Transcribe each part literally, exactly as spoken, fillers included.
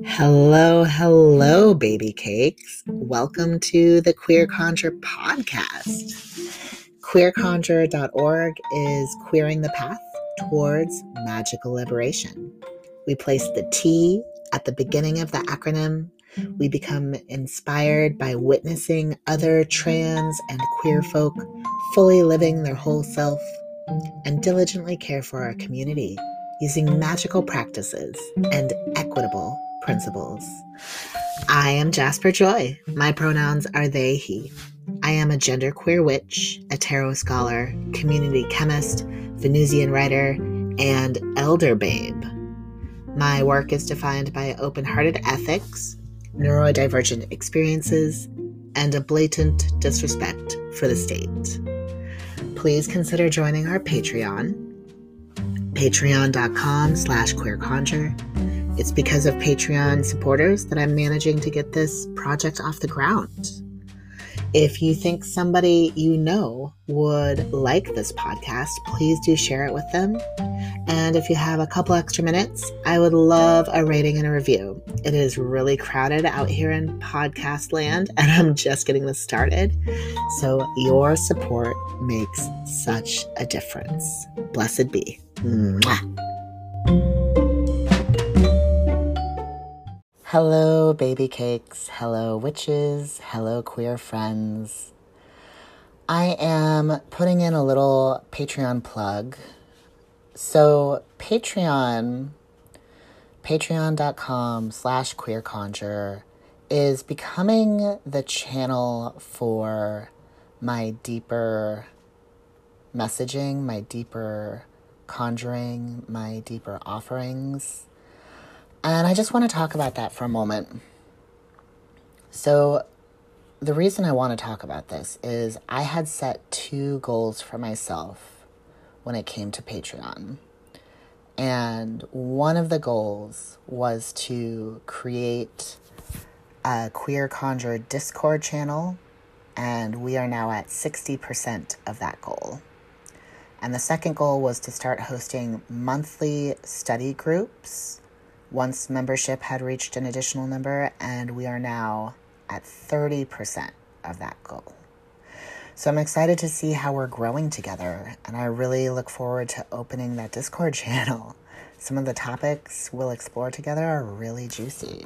Hello, hello, baby cakes. Welcome to the Queer Conjure podcast. queer conjure dot org is queering the path towards magical liberation. We place the T at the beginning of the acronym. We become inspired by witnessing other trans and queer folk fully living their whole self and diligently care for our community using magical practices and equitable principles. I am Jasper Joy. My pronouns are they, he. I am a genderqueer witch, a tarot scholar, community chemist, Venusian writer, and elder babe. My work is defined by open-hearted ethics, neurodivergent experiences, and a blatant disrespect for the state. Please consider joining our Patreon, patreon.com slash queerconjure. It's because of Patreon supporters that I'm managing to get this project off the ground. If you think somebody you know would like this podcast, please do share it with them. And if you have a couple extra minutes, I would love a rating and a review. It is really crowded out here in podcast land, and I'm just getting this started. So your support makes such a difference. Blessed be. Mwah. Hello, baby cakes. Hello, witches. Hello, queer friends. I am putting in a little Patreon plug. So Patreon, patreon.com slash queerconjure is becoming the channel for my deeper messaging, my deeper conjuring, my deeper offerings. And I just want to talk about that for a moment. So the reason I want to talk about this is I had set two goals for myself when it came to Patreon. And one of the goals was to create a Queer Conjure Discord channel, and we are now at sixty percent of that goal. And the second goal was to start hosting monthly study groups once membership had reached an additional number, and we are now at thirty percent of that goal. So I'm excited to see how we're growing together, and I really look forward to opening that Discord channel. Some of the topics we'll explore together are really juicy.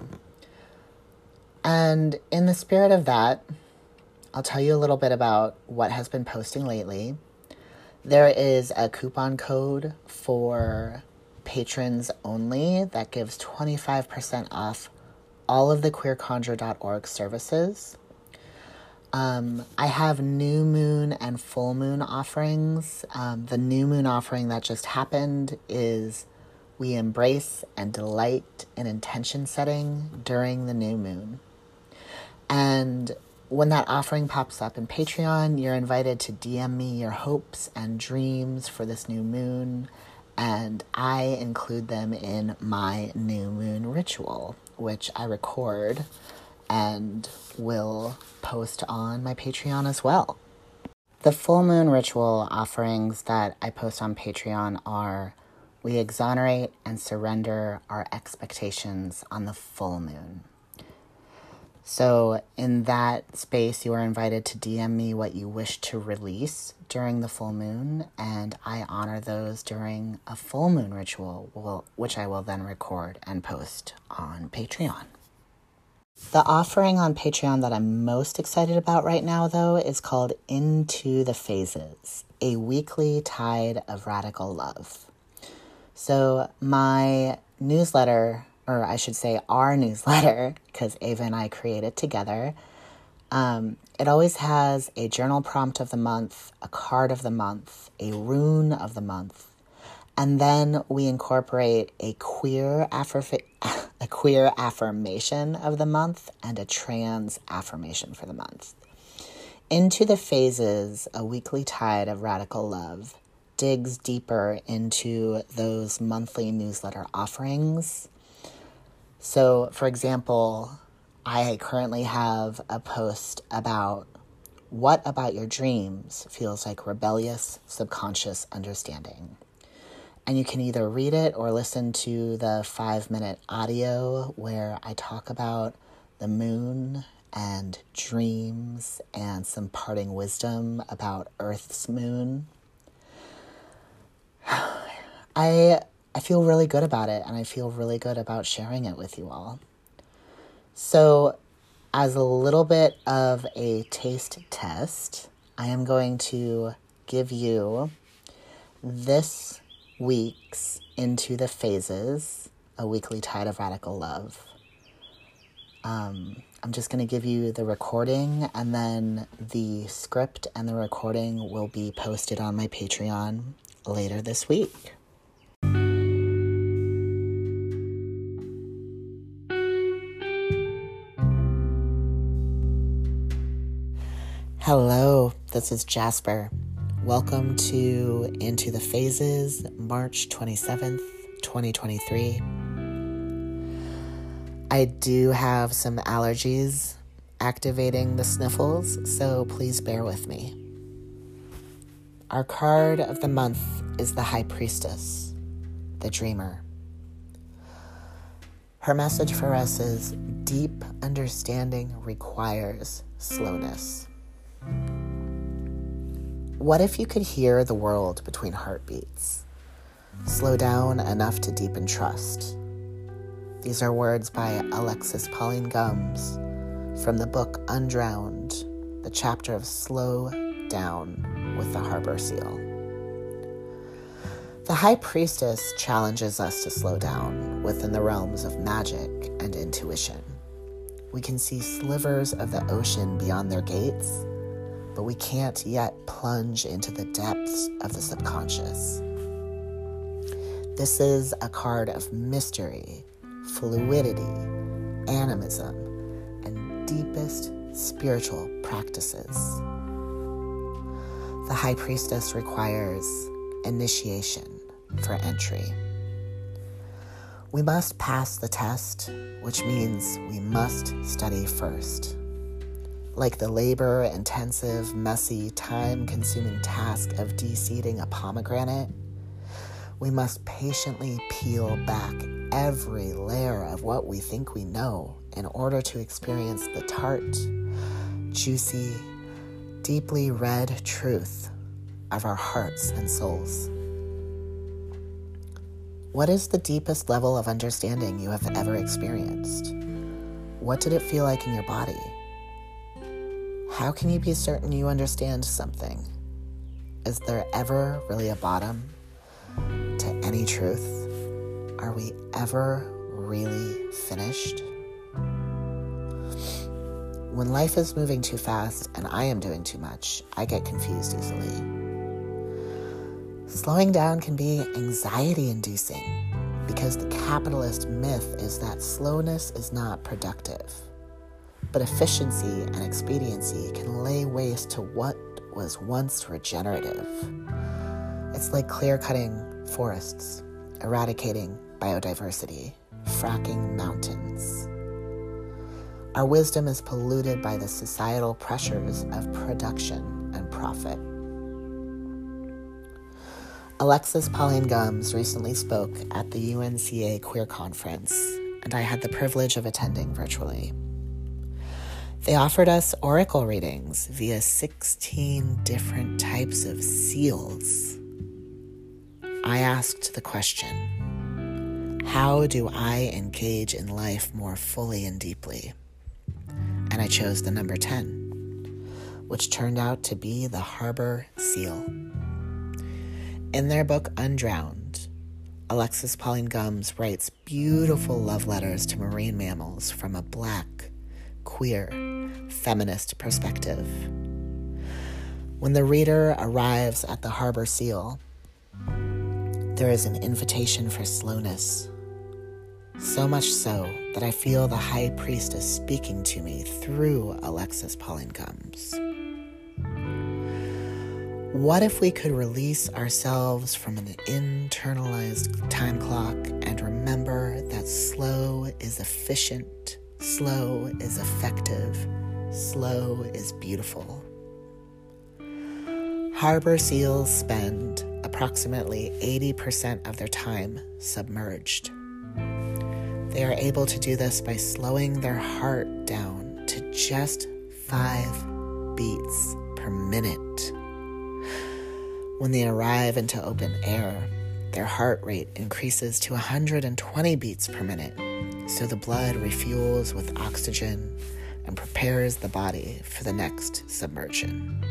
And in the spirit of that, I'll tell you a little bit about what has been posting lately. There is a coupon code for patrons only that gives twenty-five percent off all of the queer conjure dot org services. Um, I have new moon and full moon offerings. Um, the new moon offering that just happened is we embrace and delight in intention setting during the new moon. And when that offering pops up in Patreon, you're invited to D M me your hopes and dreams for this new moon, and I include them in my new moon ritual, which I record and will post on my Patreon as well. The full moon ritual offerings that I post on Patreon are we exonerate and surrender our expectations on the full moon. So in that space, you are invited to D M me what you wish to release during the full moon, and I honor those during a full moon ritual, which I will then record and post on Patreon. The offering on Patreon that I'm most excited about right now, though, is called Into the Phases, a weekly tide of radical love. So my newsletter, or I should say our newsletter, because Ava and I create it together, um, it always has a journal prompt of the month, a card of the month, a rune of the month, and then we incorporate a queer affirm- a queer affirmation of the month and a trans affirmation for the month. Into the Phases, a weekly tide of radical love, digs deeper into those monthly newsletter offerings. So, for example, I currently have a post about what about your dreams feels like rebellious subconscious understanding. And you can either read it or listen to the five-minute audio where I talk about the moon and dreams and some parting wisdom about Earth's moon. I I feel really good about it, and I feel really good about sharing it with you all. So, as a little bit of a taste test, I am going to give you this week's Into the Phases, a weekly tide of radical love. Um, I'm just going to give you the recording, and then the script and the recording will be posted on my Patreon later this week. Hello, this is Jasper. Welcome to Into the Phases, March twenty-seventh, twenty twenty-three. I do have some allergies activating the sniffles, so please bear with me. Our card of the month is the High Priestess, the Dreamer. Her message for us is, deep understanding requires slowness. What if you could hear the world between heartbeats? Slow down enough to deepen trust. These are words by Alexis Pauline Gumbs from the book Undrowned, the chapter of Slow Down with the Harbor Seal. The High Priestess challenges us to slow down within the realms of magic and intuition. We can see slivers of the ocean beyond their gates, but we can't yet plunge into the depths of the subconscious. This is a card of mystery, fluidity, animism, and deepest spiritual practices. The High Priestess requires initiation for entry. We must pass the test, which means we must study first. Like the labor-intensive, messy, time-consuming task of de-seeding a pomegranate, we must patiently peel back every layer of what we think we know in order to experience the tart, juicy, deeply read truth of our hearts and souls. What is the deepest level of understanding you have ever experienced? What did it feel like in your body? How can you be certain you understand something? Is there ever really a bottom to any truth? Are we ever really finished? When life is moving too fast and I am doing too much, I get confused easily. Slowing down can be anxiety-inducing because the capitalist myth is that slowness is not productive. But efficiency and expediency can lay waste to what was once regenerative. It's like clear-cutting forests, eradicating biodiversity, fracking mountains. Our wisdom is polluted by the societal pressures of production and profit. Alexis Pauline Gumbs recently spoke at the U N C A Queer Conference, and I had the privilege of attending virtually. They offered us oracle readings via sixteen different types of seals. I asked the question, how do I engage in life more fully and deeply? And I chose the number ten, which turned out to be the Harbor Seal. In their book Undrowned, Alexis Pauline Gumbs writes beautiful love letters to marine mammals from a Black, queer, feminist perspective. When the reader arrives at the Harbor Seal, there is an invitation for slowness. So much so that I feel the High Priestess speaking to me through Alexis Pauline Gumbs. What if we could release ourselves from an internalized time clock and remember that slow is efficient, slow is effective, slow is beautiful? Harbor seals spend approximately eighty percent of their time submerged. They are able to do this by slowing their heart down to just five beats per minute. When they arrive into open air, their heart rate increases to one hundred twenty beats per minute, so the blood refuels with oxygen and prepares the body for the next submersion.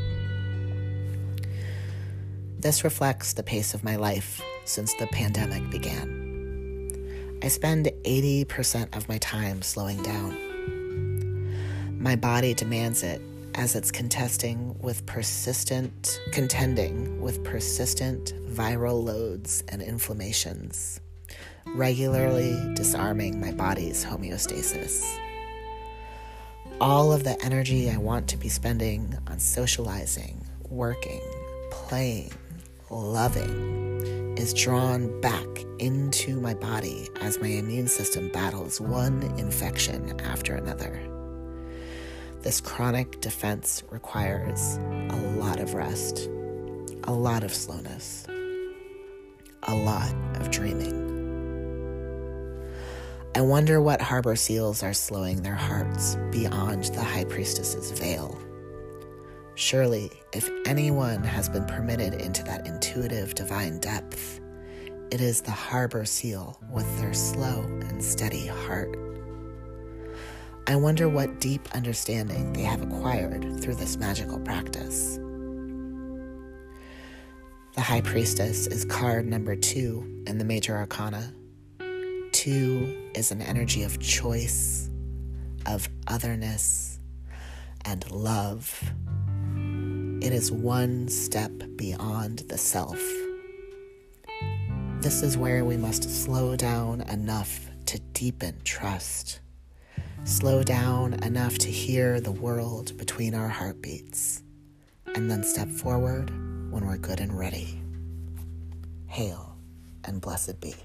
This reflects the pace of my life since the pandemic began. I spend eighty percent of my time slowing down. My body demands it as it's contesting with persistent, contending with persistent viral loads and inflammations, regularly disarming my body's homeostasis. All of the energy I want to be spending on socializing, working, playing, loving is drawn back into my body as my immune system battles one infection after another. This chronic defense requires a lot of rest, a lot of slowness, a lot of dreaming. I wonder what harbor seals are slowing their hearts beyond the High Priestess's veil. Surely, if anyone has been permitted into that intuitive divine depth, it is the harbor seal with their slow and steady heart. I wonder what deep understanding they have acquired through this magical practice. The High Priestess is card number two in the Major Arcana. Two is an energy of choice, of otherness, and love. It is one step beyond the self. This is where we must slow down enough to deepen trust. Slow down enough to hear the world between our heartbeats, and then step forward when we're good and ready. Hail and blessed be.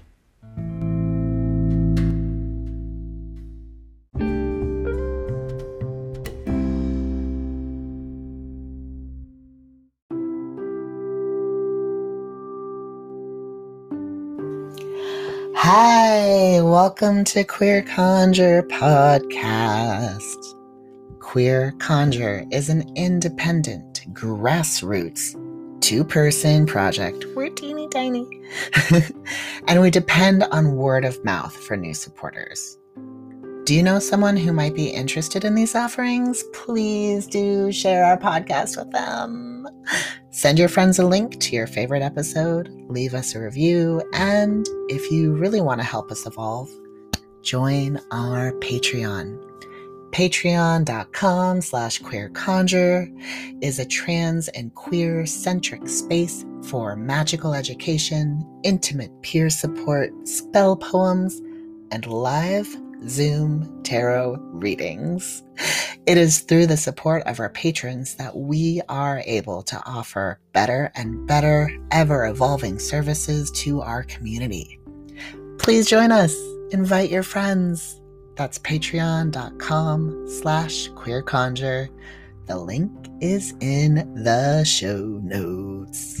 Hi, welcome to Queer Conjure Podcast. Queer Conjure is an independent, grassroots, two-person project. We're teeny tiny. And we depend on word of mouth for new supporters. Do you know someone who might be interested in these offerings? Please do share our podcast with them. Send your friends a link to your favorite episode, leave us a review, and if you really want to help us evolve, join our Patreon. Patreon.com slash queerconjure is a trans and queer-centric space for magical education, intimate peer support, spell poems, and live Zoom tarot readings. It is through the support of our patrons that we are able to offer better and better, ever-evolving services to our community. Please join us. Invite your friends. That's patreon.com slash queerconjure. The link is in the show notes.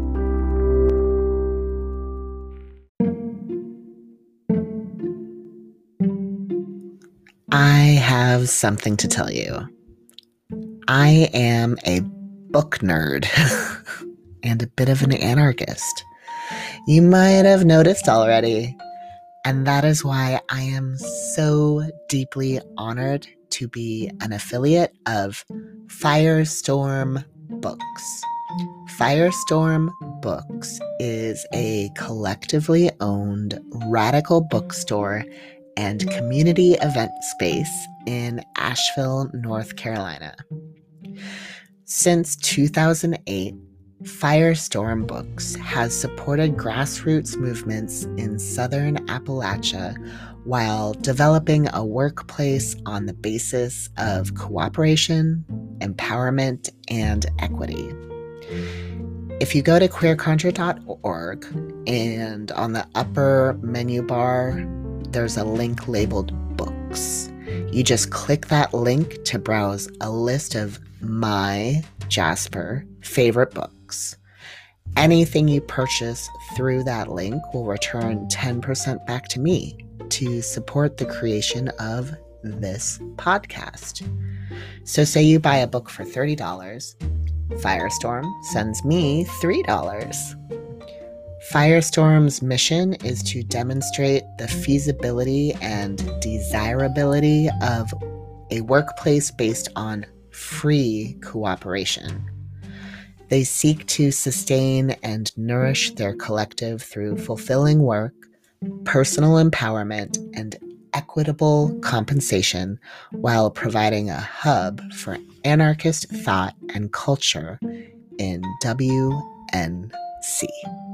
I have something to tell you. I am a book nerd and a bit of an anarchist. You might have noticed already, and that is why I am so deeply honored to be an affiliate of Firestorm Books. Firestorm Books is a collectively owned radical bookstore and community event space in Asheville, North Carolina. Since two thousand eight, Firestorm Books has supported grassroots movements in Southern Appalachia while developing a workplace on the basis of cooperation, empowerment, and equity. If you go to queer conjure dot org and on the upper menu bar, there's a link labeled books. You just click that link to browse a list of my, Jasper, favorite books. Anything you purchase through that link will return ten percent back to me to support the creation of this podcast. So say you buy a book for thirty dollars, Firestorm sends me three dollars. Firestorm's mission is to demonstrate the feasibility and desirability of a workplace based on free cooperation. They seek to sustain and nourish their collective through fulfilling work, personal empowerment, and equitable compensation while providing a hub for anarchist thought and culture in W N C.